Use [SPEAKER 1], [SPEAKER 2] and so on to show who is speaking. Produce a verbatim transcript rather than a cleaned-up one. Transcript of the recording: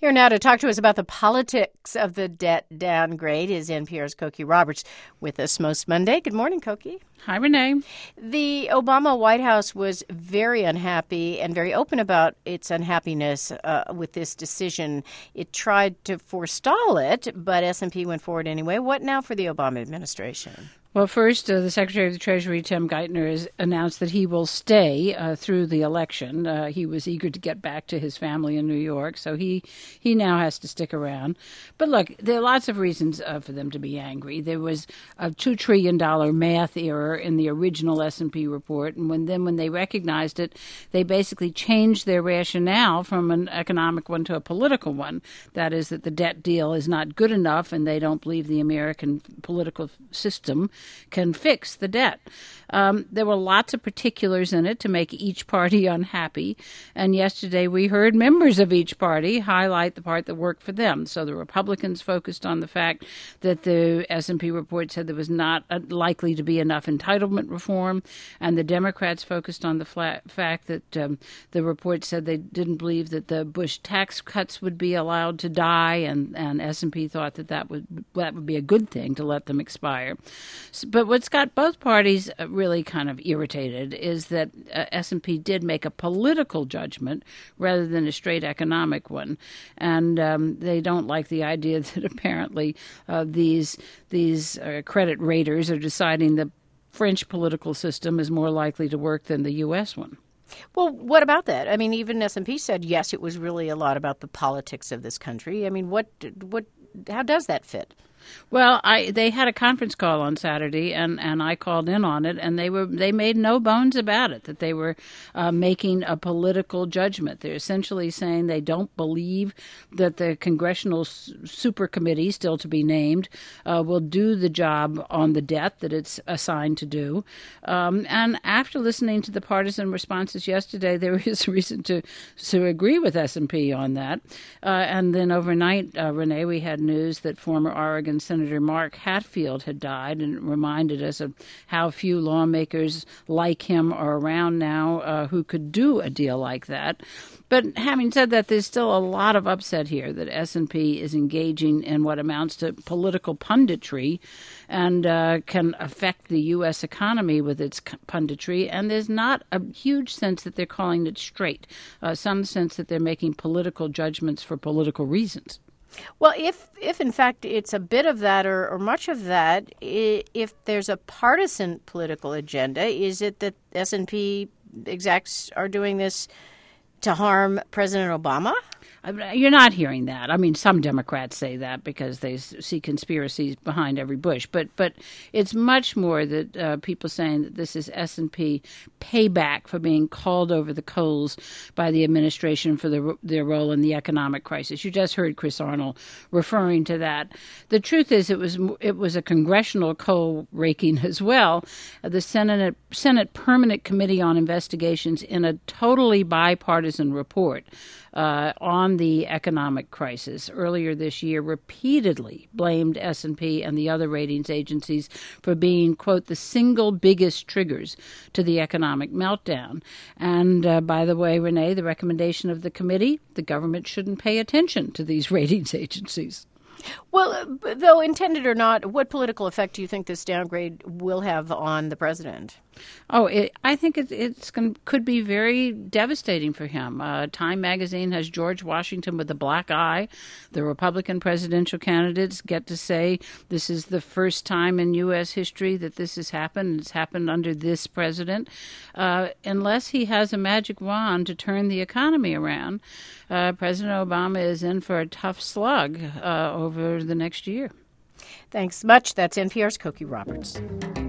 [SPEAKER 1] Here now to talk to us about the politics of the debt downgrade is N P R's Cokie Roberts with us most Monday. Good morning, Cokie.
[SPEAKER 2] Hi, Renee.
[SPEAKER 1] The Obama White House was very unhappy and very open about its unhappiness uh, with this decision. It tried to forestall it, but S and P went forward anyway. What now for the Obama administration?
[SPEAKER 2] Well, first, uh, the Secretary of the Treasury, Tim Geithner, has announced that he will stay uh, through the election. Uh, he was eager to get back to his family in New York, so he, he now has to stick around. But look, there are lots of reasons uh, for them to be angry. There was a two trillion dollars math error in the original S and P report, and when then when they recognized it, they basically changed their rationale from an economic one to a political one. That is, that the debt deal is not good enough, and they don't believe the American political system can fix the debt. Um, there were lots of particulars in it to make each party unhappy, and yesterday we heard members of each party highlight the part that worked for them. So the Republicans focused on the fact that the S and P report said there was not uh, likely to be enough entitlement reform, and the Democrats focused on the flat fact that um, the report said they didn't believe that the Bush tax cuts would be allowed to die, and, and S and P thought that that would, that would be a good thing to let them expire. But what's got both parties really kind of irritated is that uh, S and P did make a political judgment rather than a straight economic one, and um, they don't like the idea that apparently uh, these these uh, credit raters are deciding the French political system is more likely to work than the U S one.
[SPEAKER 1] Well, what about that? I mean, even S and P said, yes, it was really a lot about the politics of this country. I mean, what, what, how does that fit?
[SPEAKER 2] Well, I they had a conference call on Saturday, and, and I called in on it, and they were they made no bones about it, that they were uh, making a political judgment. They're essentially saying they don't believe that the congressional super committee, still to be named, uh, will do the job on the debt that it's assigned to do. Um, and after listening to the partisan responses yesterday, there is reason to to agree with S and P on that. Uh, and then overnight, uh, Renee, we had news that former Oregon Senator Mark Hatfield had died, and it reminded us of how few lawmakers like him are around now uh, who could do a deal like that. But having said that, there's still a lot of upset here that S and P is engaging in what amounts to political punditry and uh, can affect the U S economy with its punditry. And there's not a huge sense that they're calling it straight, uh, some sense that they're making political judgments for political reasons.
[SPEAKER 1] Well, if if in fact it's a bit of that or, or much of that, if there's a partisan political agenda, is it that S and P execs are doing this to harm President Obama?
[SPEAKER 2] You're not hearing that. I mean, some Democrats say that because they see conspiracies behind every Bush. But but it's much more that uh, people saying that this is S and P payback for being called over the coals by the administration for the, their role in the economic crisis. You just heard Chris Arnold referring to that. The truth is it was it was a congressional coal raking as well. The Senate, Senate Permanent Committee on Investigations, in a totally bipartisan report uh, on the economic crisis earlier this year, repeatedly blamed S and P and the other ratings agencies for being, quote, the single biggest triggers to the economic meltdown. And uh, by the way, Renee, the recommendation of the committee, the government shouldn't pay attention to these ratings agencies.
[SPEAKER 1] Well, though intended or not, what political effect do you think this downgrade will have on the president?
[SPEAKER 2] Oh, it, I think it, it's going could be very devastating for him. Uh, Time magazine has George Washington with a black eye. The Republican presidential candidates get to say this is the first time in U S history that this has happened. It's happened under this president. Uh, unless he has a magic wand to turn the economy around, uh, President Obama is in for a tough slug uh, over the next year.
[SPEAKER 1] Thanks much. That's N P R's Cokie Roberts.